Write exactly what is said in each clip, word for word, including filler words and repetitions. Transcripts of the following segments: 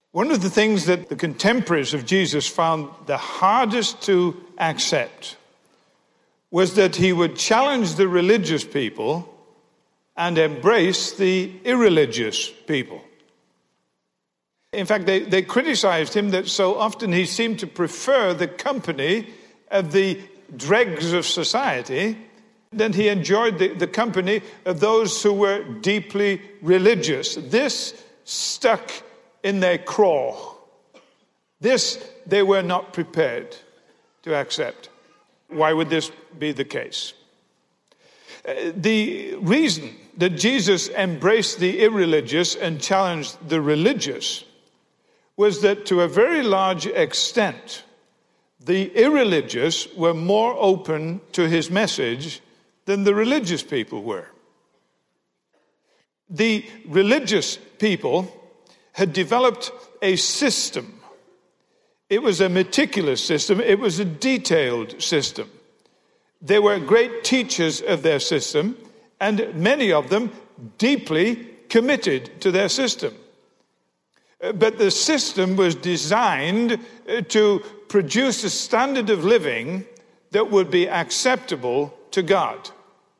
One of the things that the contemporaries of Jesus found the hardest to accept was that he would challenge the religious people and embrace the irreligious people. In fact, they, they criticized him that so often he seemed to prefer the company of the dregs of society than he enjoyed the, the company of those who were deeply religious. This stuck in their craw. This they were not prepared to accept. Why would this be the case? Uh, the reason that Jesus embraced the irreligious and challenged the religious was that to a very large extent, the irreligious were more open to his message than the religious people were. The religious people had developed a system. It was a meticulous system. It was a detailed system. They were great teachers of their system, and many of them deeply committed to their system. But the system was designed to produce a standard of living that would be acceptable to God.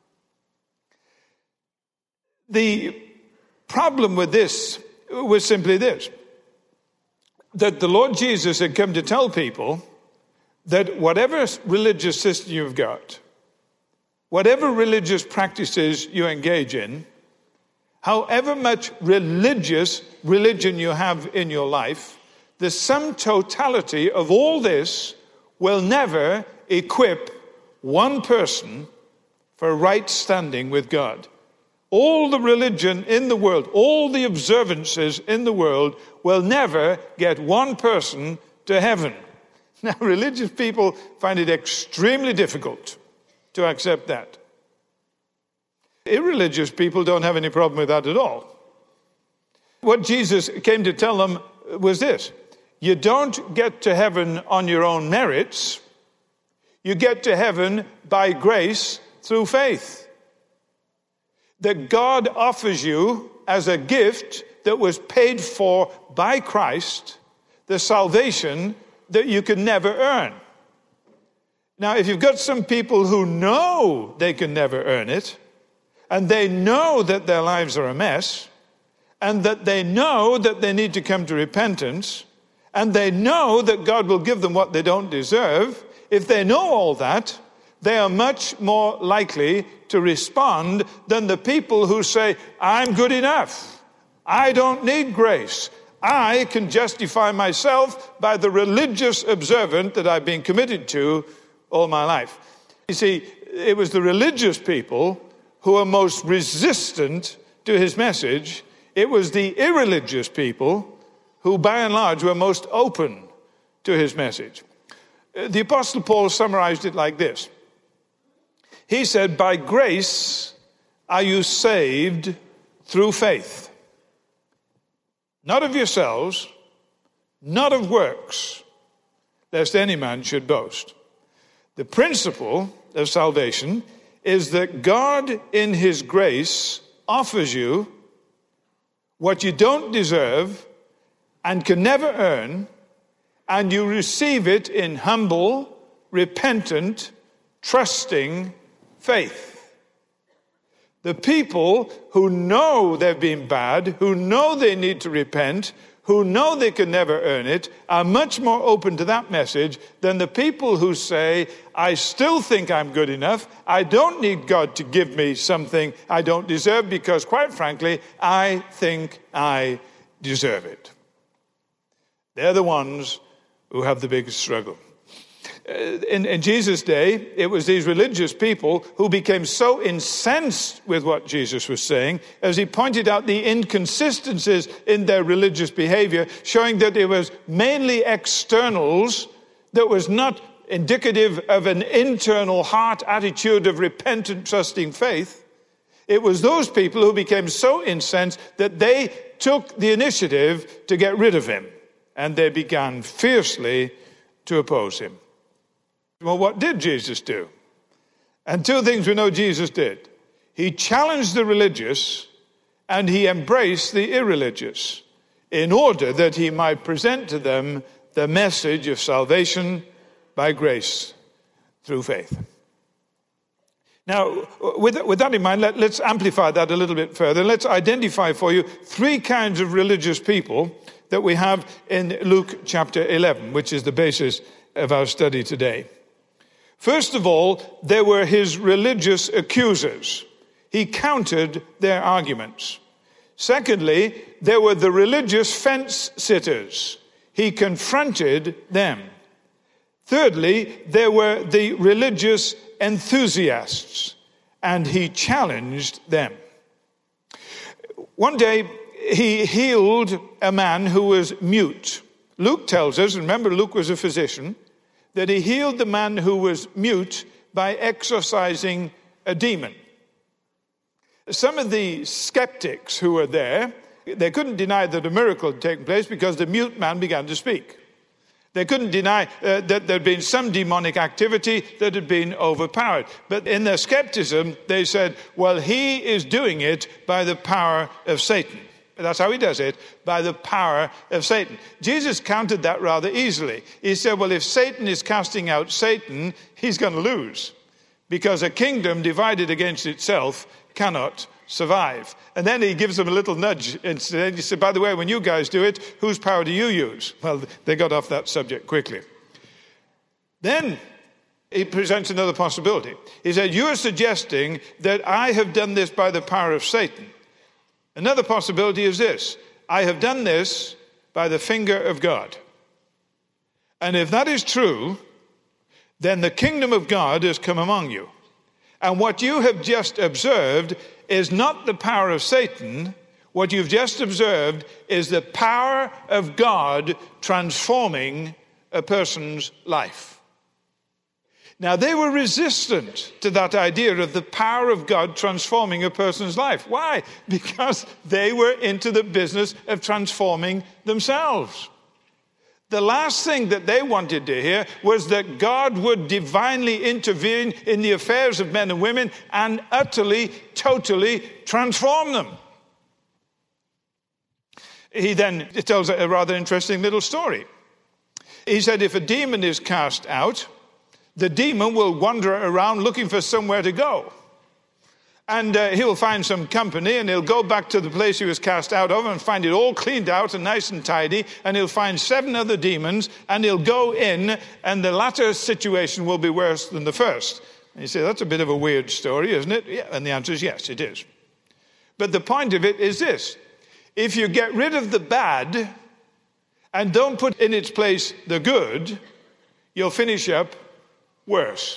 The problem with this was simply this, that the Lord Jesus had come to tell people that whatever religious system you've got, whatever religious practices you engage in, however much religious religion you have in your life, the sum totality of all this will never equip one person for right standing with God. All the religion in the world, all the observances in the world will never get one person to heaven. Now, religious people find it extremely difficult to accept that. Irreligious people don't have any problem with that at all. What Jesus came to tell them was this: you don't get to heaven on your own merits. You get to heaven by grace through faith. That God offers you as a gift that was paid for by Christ, the salvation that you can never earn. Now, if you've got some people who know they can never earn it, and they know that their lives are a mess, and that they know that they need to come to repentance, and they know that God will give them what they don't deserve, if they know all that, they are much more likely to respond than the people who say, I'm good enough. I don't need grace. I can justify myself by the religious observant that I've been committed to all my life. You see, it was the religious people who were most resistant to his message. It was the irreligious people who, by and large, were most open to his message. The Apostle Paul summarized it like this. He said, by grace are you saved through faith. Not of yourselves, not of works, lest any man should boast. The principle of salvation is that God in his grace offers you what you don't deserve and can never earn, and you receive it in humble, repentant, trusting faith. The people who know they've been bad, who know they need to repent, who know they can never earn it, are much more open to that message than the people who say, I still think I'm good enough. I don't need God to give me something I don't deserve because, quite frankly, I think I deserve it. They're the ones who have the biggest struggle. In, in Jesus' day, it was these religious people who became so incensed with what Jesus was saying as he pointed out the inconsistencies in their religious behavior, showing that it was mainly externals that was not indicative of an internal heart attitude of repentant, trusting faith. It was those people who became so incensed that they took the initiative to get rid of him, and they began fiercely to oppose him. Well, what did Jesus do? And two things we know Jesus did. He challenged the religious and he embraced the irreligious. in order that he might present to them the message of salvation by grace through faith. Now, with, with that in mind, let, let's amplify that a little bit further. Let's identify for you three kinds of religious people that we have in Luke chapter eleven, which is the basis of our study today. First of all, there were his religious accusers. He countered their arguments. Secondly, there were the religious fence sitters. He confronted them. Thirdly, there were the religious enthusiasts, and he challenged them. One day, he healed a man who was mute. Luke tells us, remember Luke was a physician, that he healed the man who was mute by exorcising a demon. Some of the skeptics who were there, they couldn't deny that a miracle had taken place because the mute man began to speak. They couldn't deny uh, that there had been some demonic activity that had been overpowered. But in their skepticism, they said, well, he is doing it by the power of Satan. That's how he does it, by the power of Satan. Jesus countered that rather easily. He said, well, if Satan is casting out Satan, he's going to lose. Because a kingdom divided against itself cannot survive. And then he gives them a little nudge instead. He said, by the way, when you guys do it, whose power do you use? Well, they got off that subject quickly. Then he presents another possibility. He said, you are suggesting that I have done this by the power of Satan. Another possibility is this: I have done this by the finger of God. And if that is true, then the kingdom of God has come among you. And what you have just observed is not the power of Satan. What you've just observed is the power of God transforming a person's life. Now, they were resistant to that idea of the power of God transforming a person's life. Why? Because they were into the business of transforming themselves. The last thing that they wanted to hear was that God would divinely intervene in the affairs of men and women and utterly, totally transform them. He then tells a rather interesting little story. He said if a demon is cast out, the demon will wander around looking for somewhere to go. And uh, he'll find some company, and he'll go back to the place he was cast out of and find it all cleaned out and nice and tidy. And he'll find seven other demons, and he'll go in, and the latter situation will be worse than the first. And you say, that's a bit of a weird story, isn't it? Yeah, and the answer is yes, it is. But the point of it is this: if you get rid of the bad and don't put in its place the good, you'll finish up worse.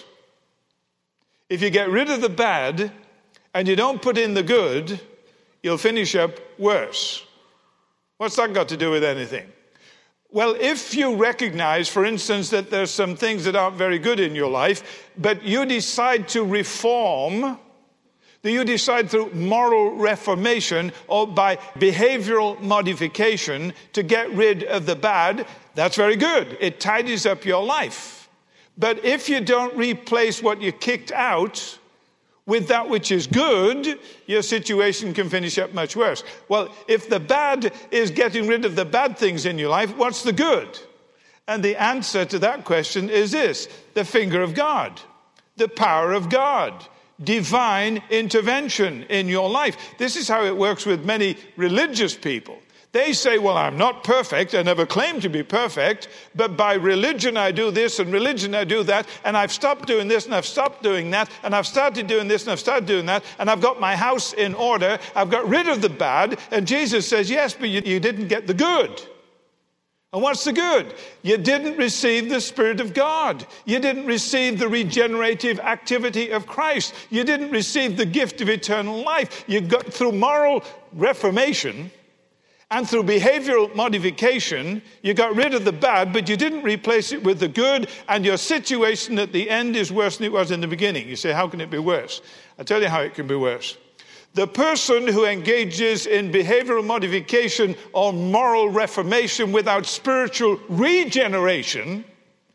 If you get rid of the bad and you don't put in the good, you'll finish up worse. What's that got to do with anything? Well, if you recognize, for instance, that there's some things that aren't very good in your life, but you decide to reform, that you decide through moral reformation or by behavioral modification to get rid of the bad, that's very good. It tidies up your life. But if you don't replace what you kicked out with that which is good, your situation can finish up much worse. Well, if the bad is getting rid of the bad things in your life, what's the good? And the answer to that question is this: the finger of God, the power of God, divine intervention in your life. This is how it works with many religious people. They say, well, I'm not perfect. I never claimed to be perfect, but by religion I do this and religion I do that, and I've stopped doing this and I've stopped doing that, and I've started doing this and I've started doing that, and I've got my house in order. I've got rid of the bad. And Jesus says, yes, but you, you didn't get the good. And what's the good? You didn't receive the Spirit of God. You didn't receive the regenerative activity of Christ. You didn't receive the gift of eternal life. You got through moral reformation and through behavioral modification, you got rid of the bad, but you didn't replace it with the good, and your situation at the end is worse than it was in the beginning. You say, how can it be worse? I'll tell you how it can be worse. The person who engages in behavioral modification or moral reformation without spiritual regeneration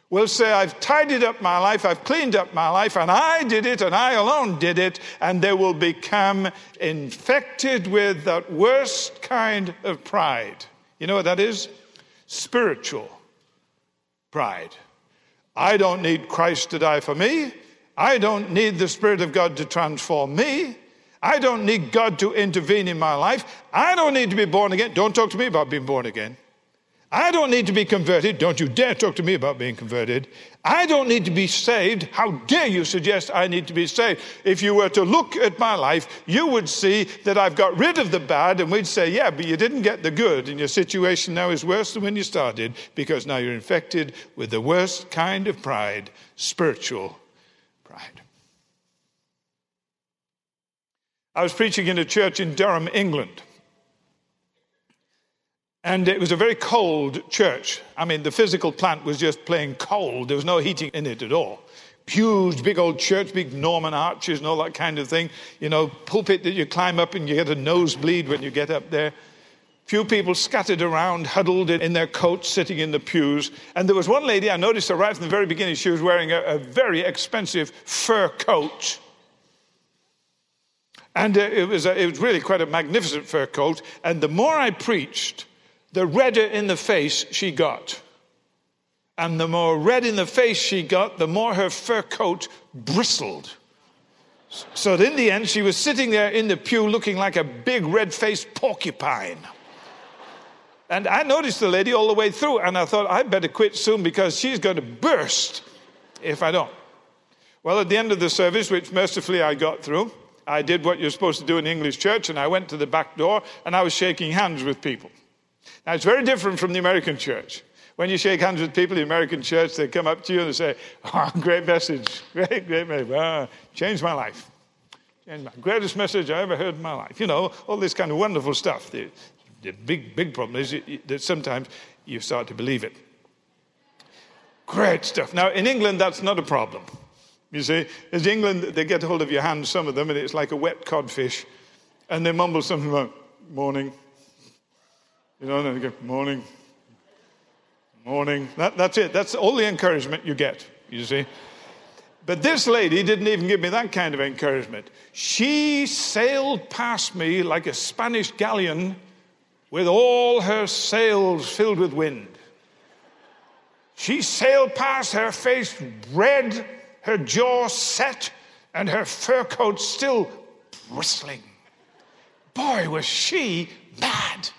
will say, I've tidied up my life, I've cleaned up my life, and I did it, and I alone did it, and they will become infected with that worst kind of pride. You know what that is? Spiritual pride. I don't need Christ to die for me. I don't need the Spirit of God to transform me. I don't need God to intervene in my life. I don't need to be born again. Don't talk to me about being born again. I don't need to be converted. Don't you dare talk to me about being converted. I don't need to be saved. How dare you suggest I need to be saved? If you were to look at my life, you would see that I've got rid of the bad, and we'd say, yeah, but you didn't get the good, and your situation now is worse than when you started, because now you're infected with the worst kind of pride, spiritual pride. I was preaching in a church in Durham, England. And it was a very cold church. I mean, the physical plant was just plain cold. There was no heating in it at all. Huge, big old church, big Norman arches and all that kind of thing. You know, pulpit that you climb up and you get a nosebleed when you get up there. Few people scattered around, huddled in their coats, sitting in the pews. And there was one lady, I noticed her right from the very beginning, she was wearing a, a very expensive fur coat. And uh, it was a, it was really quite a magnificent fur coat. And the more I preached, the redder in the face she got. And the more red in the face she got, the more her fur coat bristled. So that in the end, she was sitting there in the pew looking like a big red-faced porcupine. And I noticed the lady all the way through, and I thought, I better quit soon because she's going to burst if I don't. Well, at the end of the service, which mercifully I got through, I did what you're supposed to do in English church, and I went to the back door, and I was shaking hands with people. Now, it's very different from the American church. When you shake hands with people in the American church, they come up to you and they say, oh, great message, great, great message, ah, changed my life. Changed my greatest message I ever heard in my life. You know, all this kind of wonderful stuff. The, the big, big problem is that sometimes you start to believe it. Great stuff. Now, in England, that's not a problem. You see, in England, they get hold of your hand, some of them, and it's like a wet codfish, and they mumble something about morning. You know, and then they go, morning, morning. That, that's it. That's all the encouragement you get, you see. But this lady didn't even give me that kind of encouragement. She sailed past me like a Spanish galleon with all her sails filled with wind. She sailed past, her face red, her jaw set, and her fur coat still bristling. Boy, was she mad.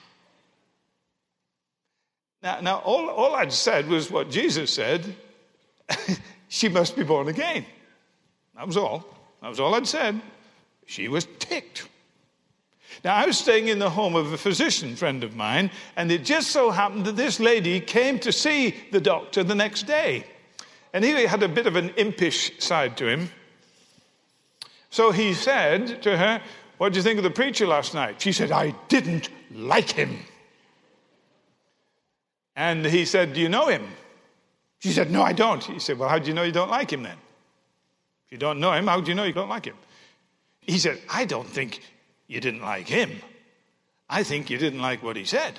Now, now all, all I'd said was what Jesus said. She must be born again. That was all. That was all I'd said. She was ticked. Now, I was staying in the home of a physician friend of mine, and it just so happened that this lady came to see the doctor the next day. And he had a bit of an impish side to him. So he said to her, what do you think of the preacher last night? She said, I didn't like him. And he said, do you know him? She said, no, I don't. He said, well, how do you know you don't like him then? If you don't know him, how do you know you don't like him? He said, I don't think you didn't like him. I think you didn't like what he said.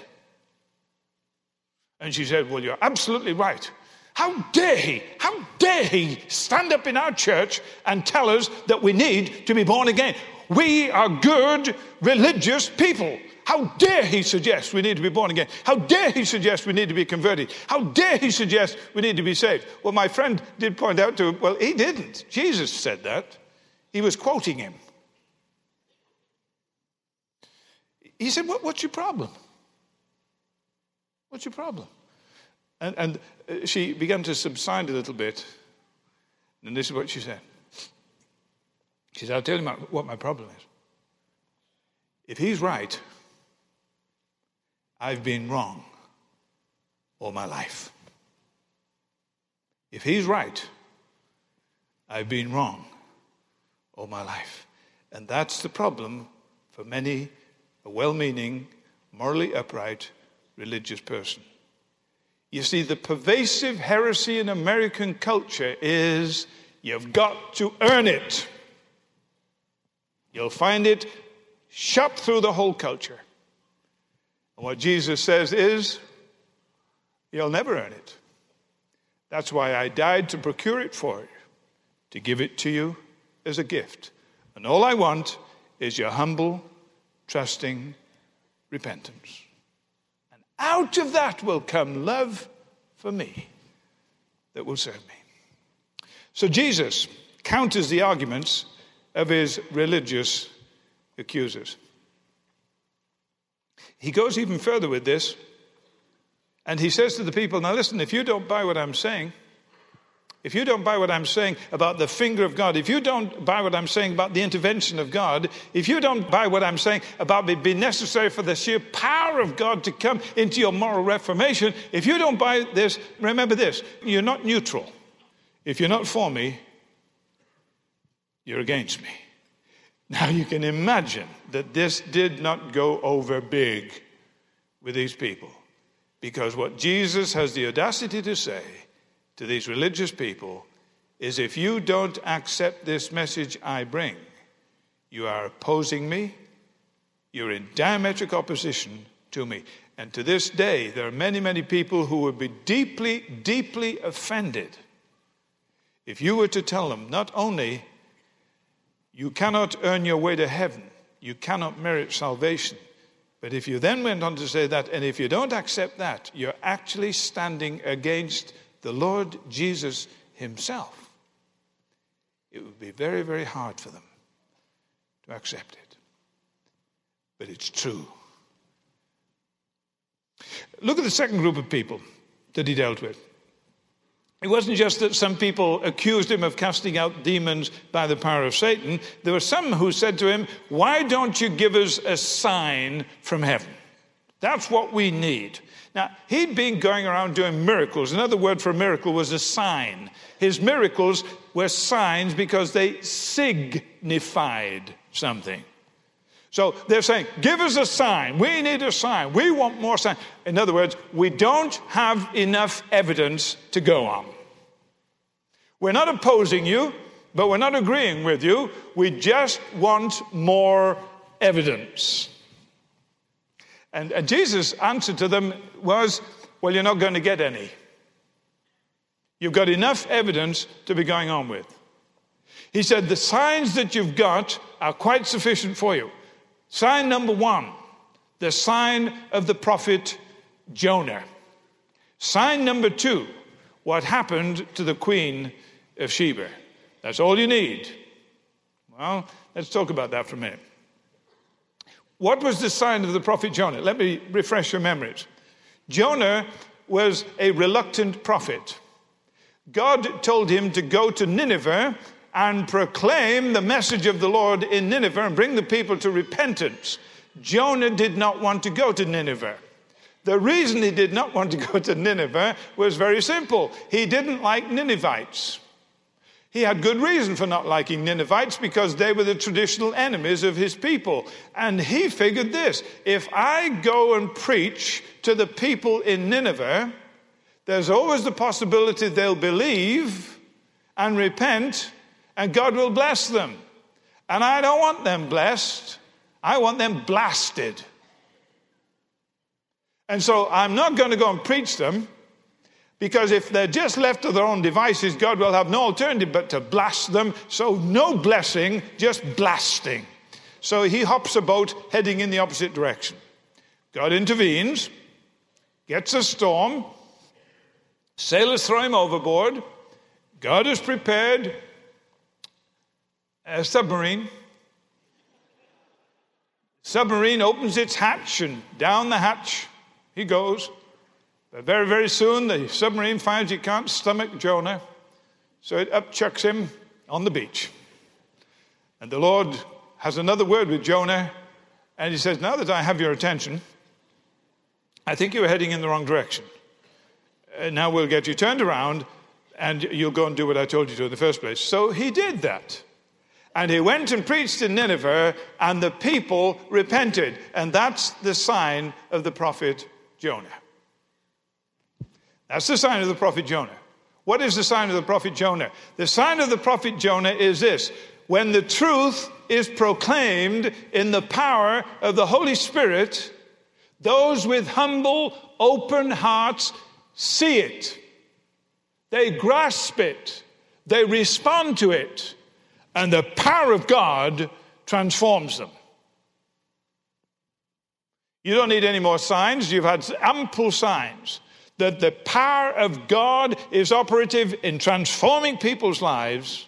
And she said, well, you're absolutely right. How dare he, how dare he stand up in our church and tell us that we need to be born again? We are good, religious people. How dare he suggest we need to be born again? How dare he suggest we need to be converted? How dare he suggest we need to be saved? Well, my friend did point out to him, well, he didn't. Jesus said that. He was quoting him. He said, what, what's your problem? What's your problem? And, and she began to subside a little bit. And this is what she said. She said, I'll tell you my, what my problem is. If he's right, I've been wrong all my life. If he's right, I've been wrong all my life. And that's the problem for many a well-meaning, morally upright, religious person. You see, the pervasive heresy in American culture is you've got to earn it. You'll find it shot through the whole culture. And what Jesus says is, you'll never earn it. That's why I died, to procure it for you, to give it to you as a gift. And all I want is your humble, trusting repentance. And out of that will come love for me that will serve me. So Jesus counters the arguments of his religious accusers. He goes even further with this, and he says to the people, now listen, if you don't buy what I'm saying, if you don't buy what I'm saying about the finger of God, if you don't buy what I'm saying about the intervention of God, if you don't buy what I'm saying about it being necessary for the sheer power of God to come into your moral reformation, if you don't buy this, remember this, you're not neutral. If you're not for me, you're against me. Now you can imagine that this did not go over big with these people, because what Jesus has the audacity to say to these religious people is, if you don't accept this message I bring, you are opposing me, you're in diametric opposition to me. And to this day, there are many, many people who would be deeply, deeply offended if you were to tell them, not only you cannot earn your way to heaven, you cannot merit salvation, but if you then went on to say that, and if you don't accept that, you're actually standing against the Lord Jesus himself, it would be very, very hard for them to accept it. But it's true. Look at the second group of people that he dealt with. It wasn't just that some people accused him of casting out demons by the power of Satan. There were some who said to him, why don't you give us a sign from heaven? That's what we need. Now, he'd been going around doing miracles. Another word for a miracle was a sign. His miracles were signs because they signified something. So they're saying, give us a sign. We need a sign. We want more sign. In other words, we don't have enough evidence to go on. We're not opposing you, but we're not agreeing with you. We just want more evidence. And, and Jesus' answer to them was, well, you're not going to get any. You've got enough evidence to be going on with. He said, the signs that you've got are quite sufficient for you. Sign number one, the sign of the prophet Jonah. Sign number two, what happened to the Queen of Sheba. That's all you need. Well, let's talk about that for a minute. What was the sign of the prophet Jonah? Let me refresh your memories. Jonah was a reluctant prophet. God told him to go to Nineveh and proclaim the message of the Lord in Nineveh and bring the people to repentance. Jonah did not want to go to Nineveh. The reason he did not want to go to Nineveh was very simple. He didn't like Ninevites. He had good reason for not liking Ninevites, because they were the traditional enemies of his people. And he figured this: if I go and preach to the people in Nineveh, there's always the possibility they'll believe and repent, and God will bless them. And I don't want them blessed. I want them blasted. And so I'm not going to go and preach them, because if they're just left to their own devices, God will have no alternative but to blast them. So no blessing, just blasting. So he hops a boat heading in the opposite direction. God intervenes, gets a storm, sailors throw him overboard. God has prepared a submarine. Submarine opens its hatch, and down the hatch he goes. But very, very soon the submarine finds it can't stomach Jonah, so it upchucks him on the beach. And the Lord has another word with Jonah, and he says, now that I have your attention, I think you're heading in the wrong direction. Uh, now we'll get you turned around, and you'll go and do what I told you to in the first place. So he did that. And he went and preached in Nineveh, and the people repented. And that's the sign of the prophet Jonah. That's the sign of the prophet Jonah. What is the sign of the prophet Jonah? The sign of the prophet Jonah is this: when the truth is proclaimed in the power of the Holy Spirit, those with humble, open hearts see it. They grasp it. They respond to it. And the power of God transforms them. You don't need any more signs. You've had ample signs that the power of God is operative in transforming people's lives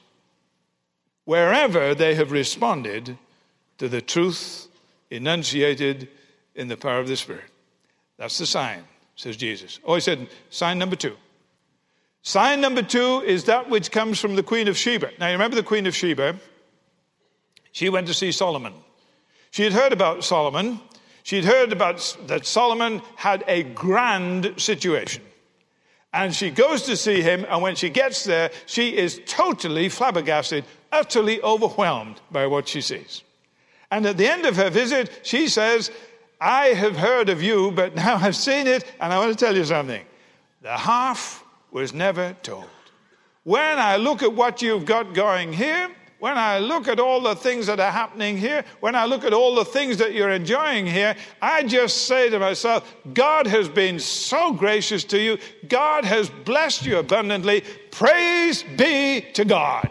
wherever they have responded to the truth enunciated in the power of the Spirit. That's the sign, says Jesus. Oh, he said, sign number two. Sign number two is that which comes from the Queen of Sheba. Now, you remember the Queen of Sheba? She went to see Solomon. She had heard about Solomon. She'd heard about that Solomon had a grand situation. And she goes to see him, and when she gets there, she is totally flabbergasted, utterly overwhelmed by what she sees. And at the end of her visit, she says, I have heard of you, but now I've seen it, and I want to tell you something. The half was never told. When I look at what you've got going here, when I look at all the things that are happening here, when I look at all the things that you're enjoying here, I just say to myself, God has been so gracious to you. God has blessed you abundantly. Praise be to God.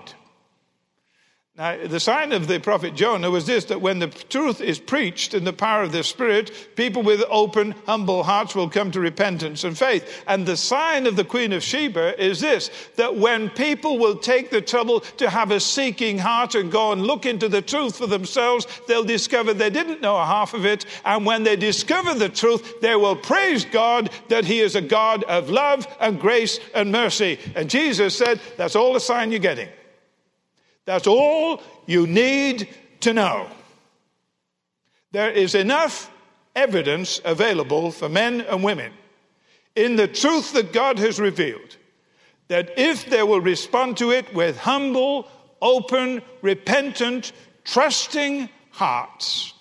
Now, the sign of the prophet Jonah was this, that when the truth is preached in the power of the Spirit, people with open, humble hearts will come to repentance and faith. And the sign of the Queen of Sheba is this, that when people will take the trouble to have a seeking heart and go and look into the truth for themselves, they'll discover they didn't know a half of it. And when they discover the truth, they will praise God that he is a God of love and grace and mercy. And Jesus said, that's all the sign you're getting. That's all you need to know. There is enough evidence available for men and women in the truth that God has revealed that if they will respond to it with humble, open, repentant, trusting hearts,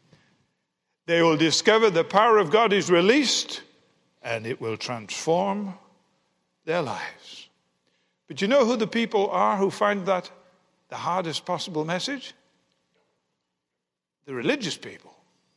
they will discover the power of God is released and it will transform their lives. But you know who the people are who find that the hardest possible message? The religious people.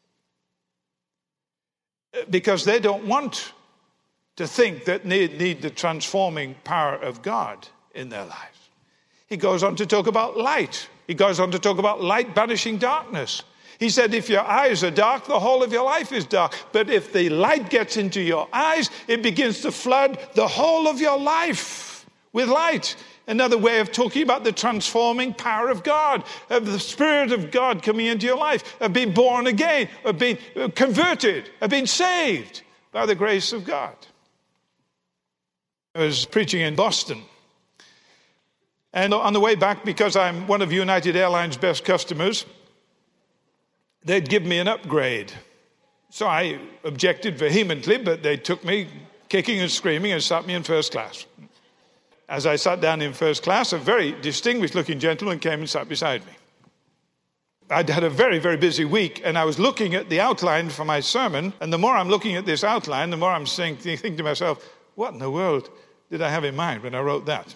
Because they don't want to think that they need the transforming power of God in their lives. He goes on to talk about light. He goes on to talk about light banishing darkness. He said, if your eyes are dark, the whole of your life is dark. But if the light gets into your eyes, it begins to flood the whole of your life with light. Another way of talking about the transforming power of God, of the Spirit of God coming into your life, of being born again, of being converted, of being saved by the grace of God. I was preaching in Boston. And on the way back, because I'm one of United Airlines' best customers, they'd give me an upgrade. So I objected vehemently, but they took me kicking and screaming and sat me in first class. As I sat down in first class, a very distinguished-looking gentleman came and sat beside me. I'd had a very, very busy week, and I was looking at the outline for my sermon, and the more I'm looking at this outline, the more I'm saying, thinking to myself, what in the world did I have in mind when I wrote that?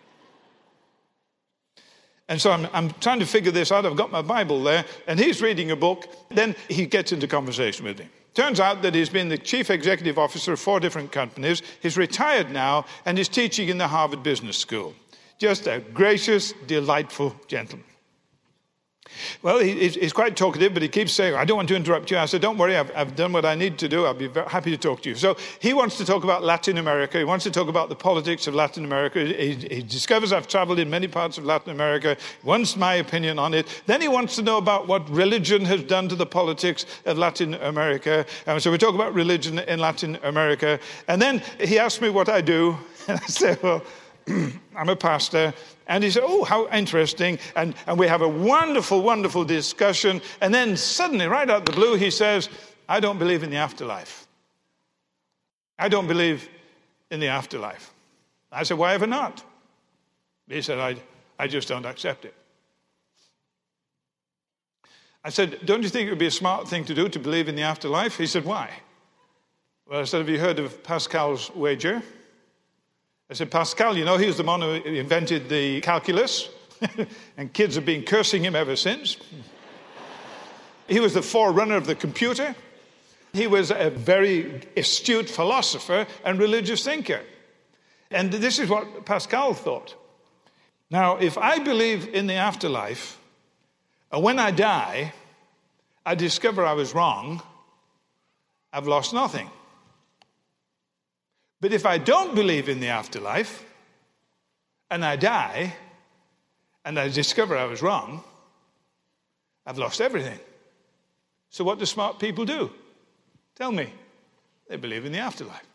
And so I'm, I'm trying to figure this out. I've got my Bible there, and he's reading a book. Then he gets into conversation with me. Turns out that he's been the chief executive officer of four different companies. He's retired now and is teaching in the Harvard Business School. Just a gracious, delightful gentleman. Well, he, he's quite talkative, but he keeps saying, I don't want to interrupt you. I said, don't worry, I've, I've done what I need to do. I'll be very happy to talk to you. So he wants to talk about Latin America. He wants to talk about the politics of Latin America. He, he discovers I've traveled in many parts of Latin America. He wants my opinion on it. Then he wants to know about what religion has done to the politics of Latin America. Um, so we talk about religion in Latin America. And then he asked me what I do. And I said, well, I'm a pastor. And he said, oh, how interesting. And, and we have a wonderful, wonderful discussion. And then suddenly, right out of the blue, he says, I don't believe in the afterlife. I don't believe in the afterlife. I said, why ever not? He said, I, I just don't accept it. I said, don't you think it would be a smart thing to do to believe in the afterlife? He said, why? Well, I said, have you heard of Pascal's wager? I said, Pascal, you know, he was the one who invented the calculus, and kids have been cursing him ever since. He was the forerunner of the computer. He was a very astute philosopher and religious thinker. And this is what Pascal thought. Now, if I believe in the afterlife, and when I die, I discover I was wrong, I've lost nothing. But if I don't believe in the afterlife, and I die, and I discover I was wrong, I've lost everything. So what do smart people do? Tell me. They believe in the afterlife.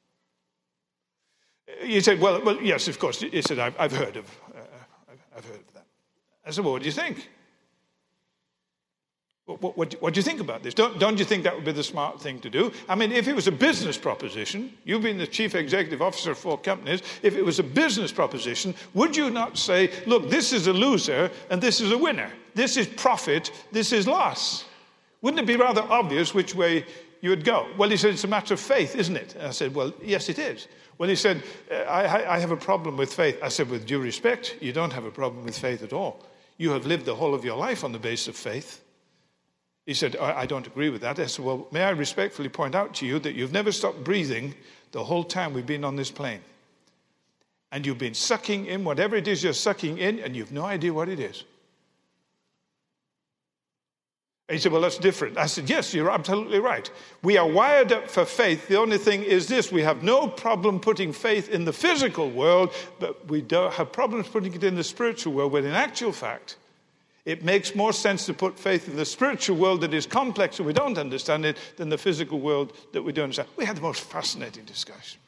You said, well, well, yes, of course. He said, I've, I've heard of, uh, I've, I've heard of that. I said, well, what do you think? What, what, what, what do you think about this? Don't, don't you think that would be the smart thing to do? I mean, if it was a business proposition, you've been the chief executive officer of four companies, if it was a business proposition, would you not say, look, this is a loser and this is a winner. This is profit, this is loss. Wouldn't it be rather obvious which way you would go? Well, he said, it's a matter of faith, isn't it? And I said, well, yes, it is. Well, he said, I, I have a problem with faith. I said, with due respect, you don't have a problem with faith at all. You have lived the whole of your life on the basis of faith. He said, I, I don't agree with that. I said, well, may I respectfully point out to you that you've never stopped breathing the whole time we've been on this plane. And you've been sucking in whatever it is you're sucking in, and you've no idea what it is. He said, well, that's different. I said, yes, you're absolutely right. We are wired up for faith. The only thing is this: we have no problem putting faith in the physical world, but we don't have problems putting it in the spiritual world, when in actual fact, it makes more sense to put faith in the spiritual world that is complex and we don't understand it than the physical world that we don't understand. We had the most fascinating discussion.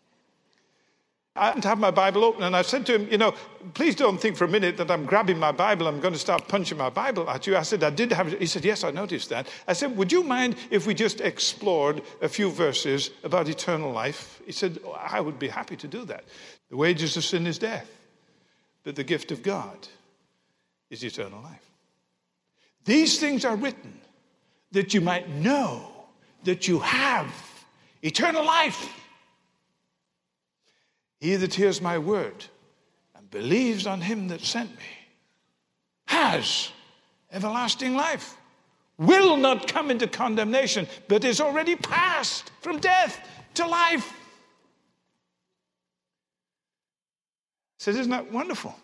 I happened to have my Bible open, and I said to him, you know, please don't think for a minute that I'm grabbing my Bible, I'm going to start punching my Bible at you. I said, I did have it. He said, yes, I noticed that. I said, would you mind if we just explored a few verses about eternal life? He said, oh, I would be happy to do that. The wages of sin is death, but the gift of God is eternal life. These things are written that you might know that you have eternal life. He that hears my word and believes on him that sent me has everlasting life, will not come into condemnation, but is already passed from death to life. I said, isn't that wonderful?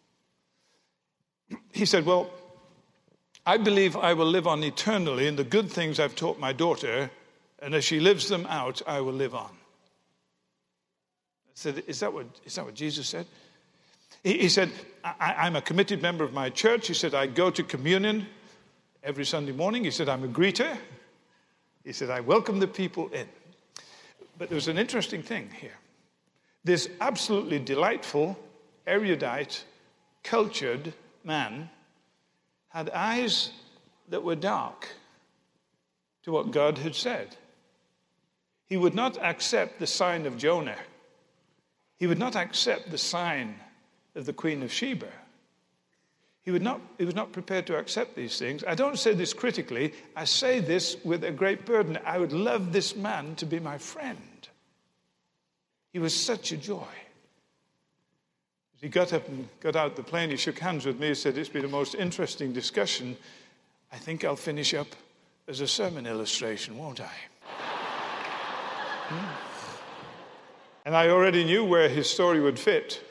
He said, well, I believe I will live on eternally in the good things I've taught my daughter, and as she lives them out, I will live on. I said, is that what, is that what Jesus said? He, he said, I, I'm a committed member of my church. He said, I go to communion every Sunday morning. He said, I'm a greeter. He said, I welcome the people in. But there was an interesting thing here. This absolutely delightful, erudite, cultured man had eyes that were dark to what God had said. He would not accept the sign of Jonah. He would not accept the sign of the Queen of Sheba. He would not, he was not prepared to accept these things. I don't say this critically. I say this with a great burden. I would love this man to be my friend. He was such a joy. As he got up and got out the plane, he shook hands with me. He said, it's been a most interesting discussion. I think I'll finish up as a sermon illustration, won't I? hmm. And I already knew where his story would fit.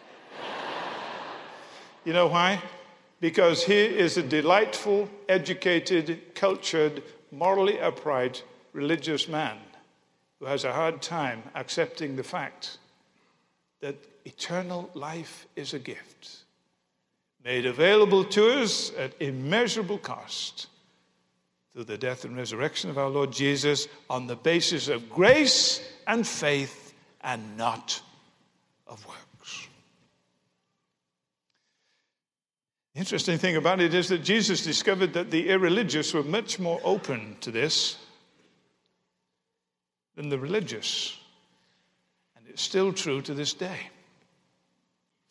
You know why? Because he is a delightful, educated, cultured, morally upright, religious man who has a hard time accepting the fact that eternal life is a gift made available to us at immeasurable cost through the death and resurrection of our Lord Jesus on the basis of grace and faith and not of works. The interesting thing about it is that Jesus discovered that the irreligious were much more open to this than the religious. And it's still true to this day.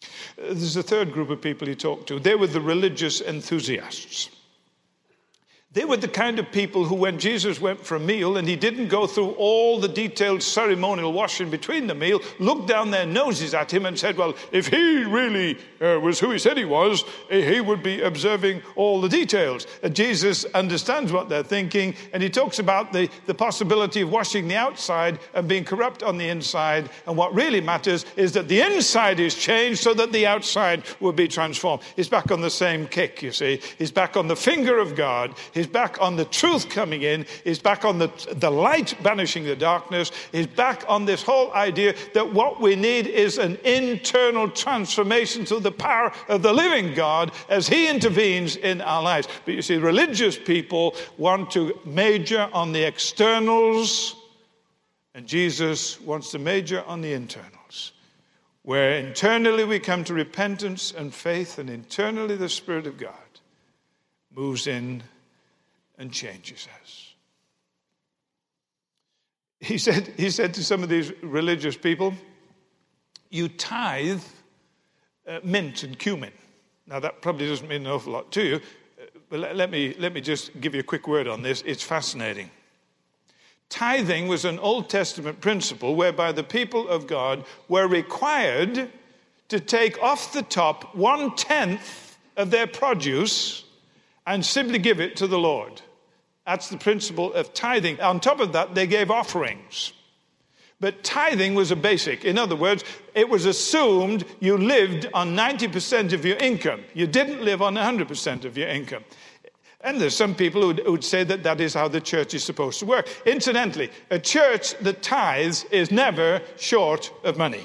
There's a third group of people he talked to. They were the religious enthusiasts. They were the kind of people who, when Jesus went for a meal and he didn't go through all the detailed ceremonial washing between the meal, looked down their noses at him and said, well, if he really uh, was who he said he was, he would be observing all the details. And Jesus understands what they're thinking, and he talks about the, the possibility of washing the outside and being corrupt on the inside. And what really matters is that the inside is changed so that the outside will be transformed. He's back on the same kick, you see. He's back on the finger of God. He's back on the truth coming in. He's back on the, the light banishing the darkness. He's back on this whole idea that what we need is an internal transformation through the power of the living God as he intervenes in our lives. But you see, religious people want to major on the externals, and Jesus wants to major on the internals, where internally we come to repentance and faith, and internally the Spirit of God moves in and changes us. He said, he said to some of these religious people, you tithe uh, mint and cumin. Now that probably doesn't mean an awful lot to you, uh, but let, let me, let me just give you a quick word on this. It's fascinating. Tithing was an Old Testament principle whereby the people of God were required to take off the top one-tenth of their produce and simply give it to the Lord. That's the principle of tithing. On top of that, they gave offerings. But tithing was a basic. In other words, it was assumed you lived on ninety percent of your income. You didn't live on one hundred percent of your income. And there's some people who would, who would say that that is how the church is supposed to work. Incidentally, a church that tithes is never short of money.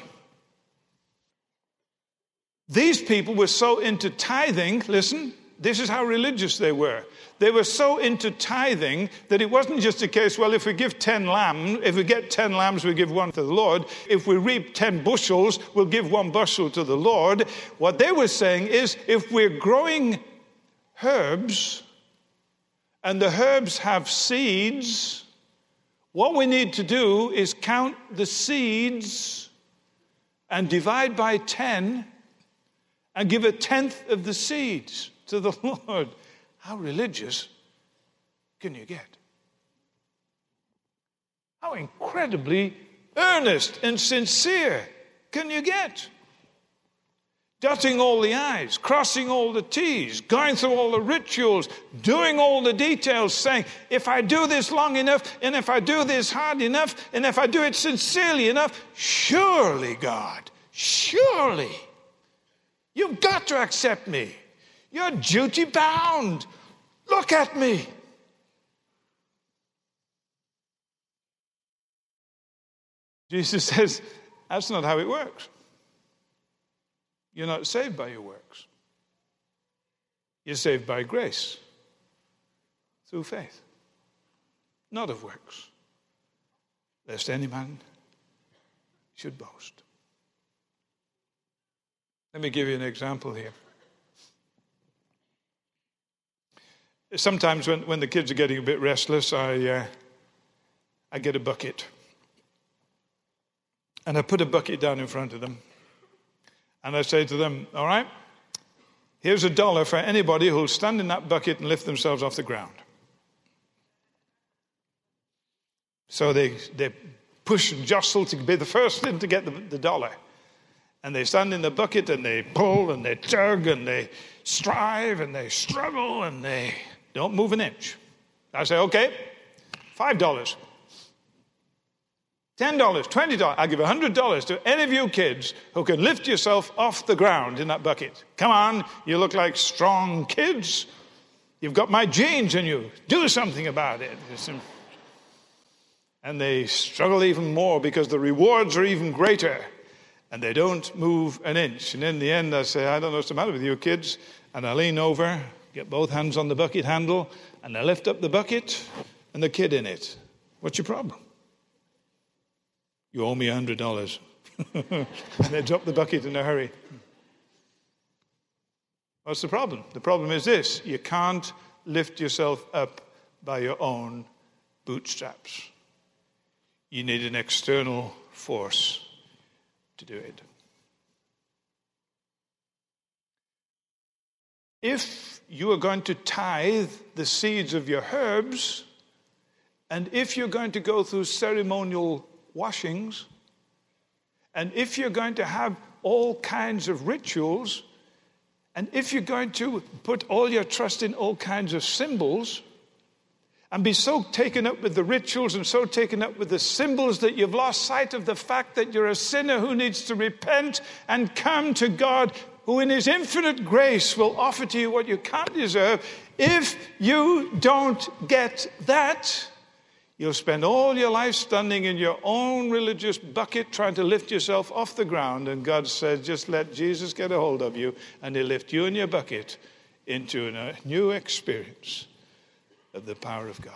These people were so into tithing, listen, this is how religious they were. They were so into tithing that it wasn't just a case, well, if we give ten lambs, if we get ten lambs, we give one to the Lord. If we reap ten bushels, we'll give one bushel to the Lord. What they were saying is, if we're growing herbs, and the herbs have seeds, what we need to do is count the seeds and divide by ten and give a tenth of the seeds to the Lord. How religious can you get? How incredibly earnest and sincere can you get? Dotting all the I's, crossing all the T's, going through all the rituals, doing all the details, saying, if I do this long enough, and if I do this hard enough, and if I do it sincerely enough, surely, God, surely, you've got to accept me. You're duty bound. Look at me. Jesus says, that's not how it works. You're not saved by your works. You're saved by grace through faith, not of works, lest any man should boast. Let me give you an example here. Sometimes when, when the kids are getting a bit restless, I, uh, I get a bucket. And I put a bucket down in front of them. And I say to them, all right, here's a dollar for anybody who'll stand in that bucket and lift themselves off the ground. So they, they push and jostle to be the first thing to get the, the dollar. And they stand in the bucket and they pull and they tug and they strive and they struggle and they don't move an inch. I say, okay, five dollars, ten dollars, twenty dollars. I'll give one hundred dollars to any of you kids who can lift yourself off the ground in that bucket. Come on, you look like strong kids. You've got my genes in you. Do something about it. And they struggle even more because the rewards are even greater. And they don't move an inch. And in the end, I say, I don't know what's the matter with you kids. And I lean over, get both hands on the bucket handle, and I lift up the bucket and the kid in it. What's your problem? You owe me one hundred dollars. And they drop the bucket in a hurry. What's the problem? The problem is this. You can't lift yourself up by your own bootstraps. You need an external force to do it. if you are going to tithe the seeds of your herbs, and if you're going to go through ceremonial washings, and if you're going to have all kinds of rituals, and if you're going to put all your trust in all kinds of symbols, and be so taken up with the rituals and so taken up with the symbols that you've lost sight of the fact that you're a sinner who needs to repent and come to God, who in his infinite grace will offer to you what you can't deserve. If you don't get that, you'll spend all your life standing in your own religious bucket trying to lift yourself off the ground. And God said, just let Jesus get a hold of you, and he'll lift you and your bucket into a new experience of the power of God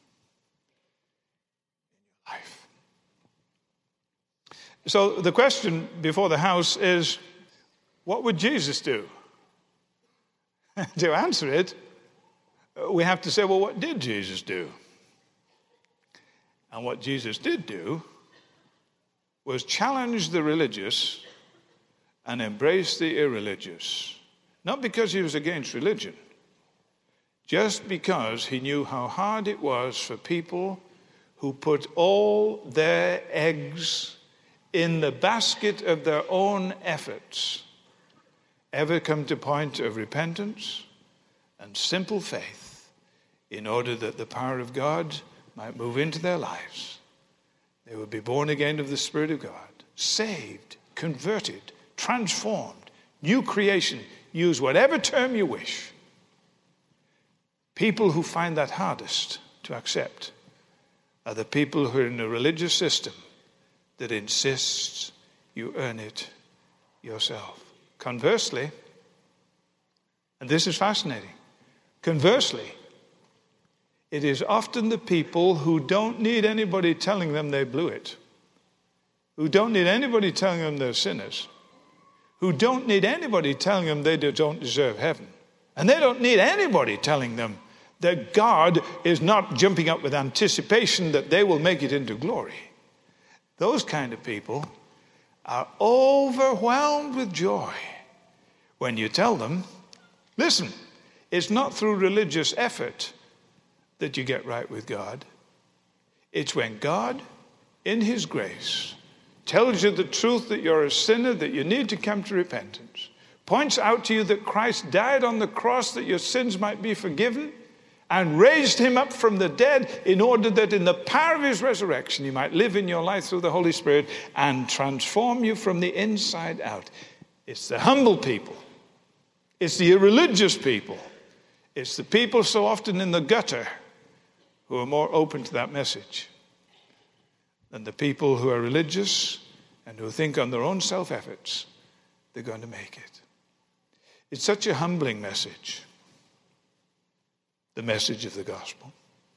in your life. So the question before the house is, what would Jesus do? To answer it, we have to say, well, what did Jesus do? And what Jesus did do was challenge the religious and embrace the irreligious. Not because he was against religion, just because he knew how hard it was for people who put all their eggs in the basket of their own efforts ever come to a point of repentance and simple faith in order that the power of God might move into their lives. They would be born again of the Spirit of God, saved, converted, transformed, new creation. Use whatever term you wish. People who find that hardest to accept are the people who are in a religious system that insists you earn it yourself. Conversely, and this is fascinating, conversely, it is often the people who don't need anybody telling them they blew it, who don't need anybody telling them they're sinners, who don't need anybody telling them they don't deserve heaven, and they don't need anybody telling them that God is not jumping up with anticipation that they will make it into glory. Those kind of people are overwhelmed with joy when you tell them, listen, it's not through religious effort that you get right with God. It's when God, in his grace, tells you the truth that you're a sinner, that you need to come to repentance, points out to you that Christ died on the cross that your sins might be forgiven, and raised him up from the dead in order that in the power of his resurrection he might live in your life through the Holy Spirit and transform you from the inside out. It's the humble people. It's the irreligious people. It's the people so often in the gutter who are more open to that message than the people who are religious and who think on their own self-efforts they're going to make it. It's such a humbling message, the message of the gospel.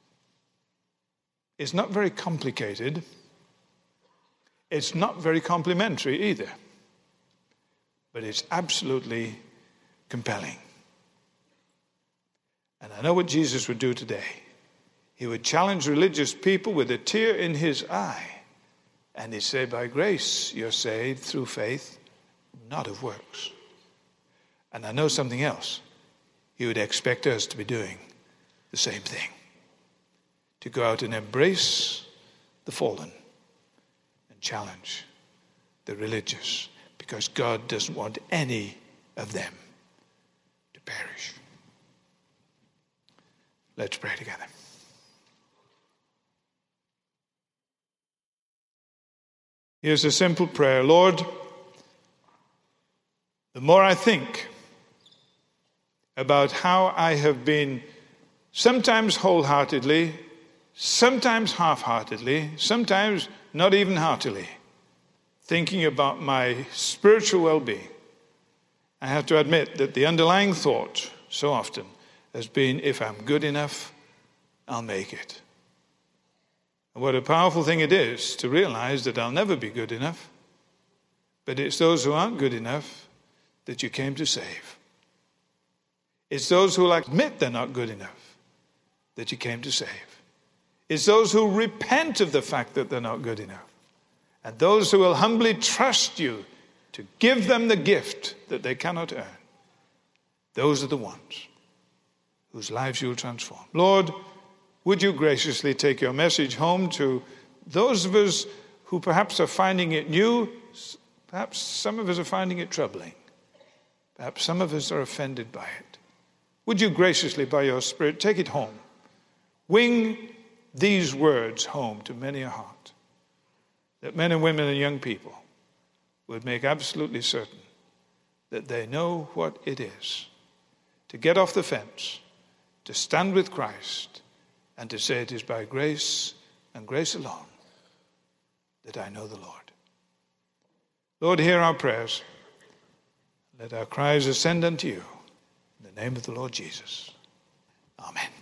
It's not very complicated. It's not very complimentary either. But it's absolutely compelling. And I know what Jesus would do today. He would challenge religious people with a tear in his eye. And he'd say, by grace you're saved through faith, not of works. And I know something else. He would expect us to be doing the same thing. To go out and embrace the fallen and challenge the religious. Because God doesn't want any of them to perish. Let's pray together. Here's a simple prayer. Lord, the more I think about how I have been sometimes wholeheartedly, sometimes half-heartedly, sometimes not even heartily, thinking about my spiritual well-being, I have to admit that the underlying thought so often has been, if I'm good enough, I'll make it. And what a powerful thing it is to realize that I'll never be good enough, but it's those who aren't good enough that you came to save. It's those who will admit they're not good enough that you came to save. It's those who repent of the fact that they're not good enough. And those who will humbly trust you to give them the gift that they cannot earn. Those are the ones whose lives you'll transform. Lord, would you graciously take your message home to those of us who perhaps are finding it new, perhaps some of us are finding it troubling, perhaps some of us are offended by it. Would you graciously, by your Spirit, take it home? Wing these words home to many a heart, that men and women and young people would make absolutely certain that they know what it is to get off the fence, to stand with Christ, and to say it is by grace and grace alone that I know the Lord. Lord, hear our prayers. Let our cries ascend unto you. In the name of the Lord Jesus. Amen.